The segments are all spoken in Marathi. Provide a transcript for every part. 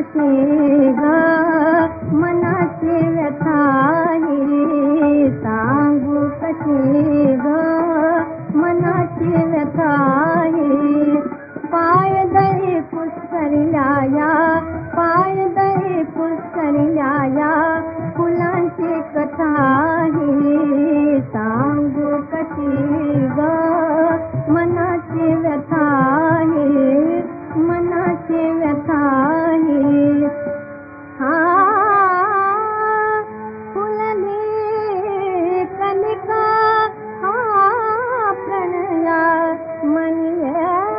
कशी ग मनाची व्यथा ही, सांगू कशी ग मनाची व्यथा ही. पायदळी पुसरल्या या, पायदळी पुसरल्या या फुलांची कथा ही, सांगू कशी ग मनाची व्यथा ही, मनाची व्यथा ही. फुलली कलिका प्रणया मनी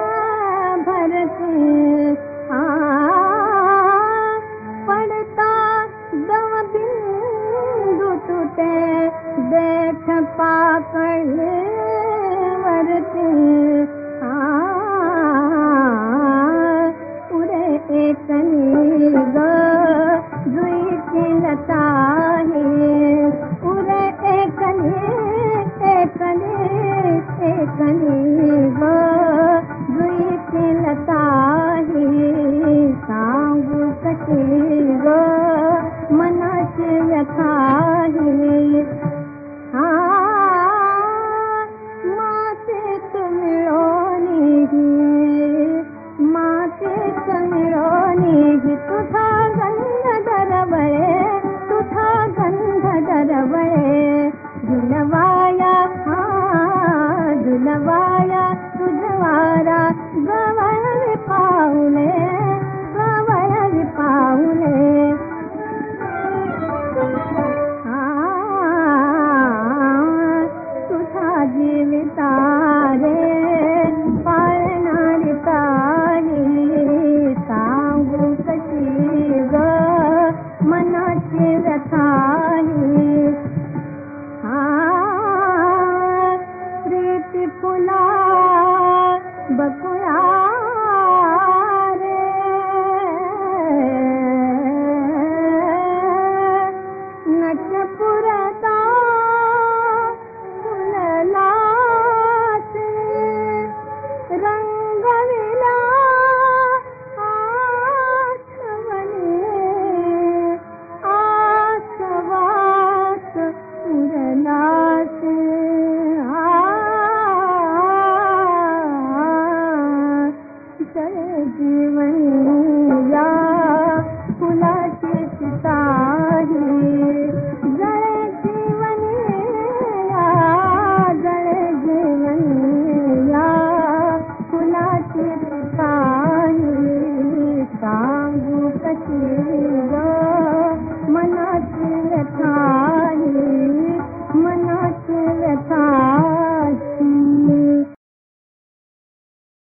भरती, पडता दव बिंदू तुटे देठ पाकळले वरती. पुरे एकनी ग जुईची लता ही, पुरे एकनी एकनी एकनी ग जुईची लता ही, सांगू कशी ग मनाची व्यथा ही. मातेत मिळोनी ही, मातेत मिळोनी ही तुझा गंध दरवळे, तुझा गंध दरवळे. झुलवाया झुलवाया तुझवारा गवळवी पाऊले, गवळवी पाऊले. तुझा जीविता रे पाळणारी तारी, सांगू कशी ग मनाची व्यथा ही. प्रीती फुला बकू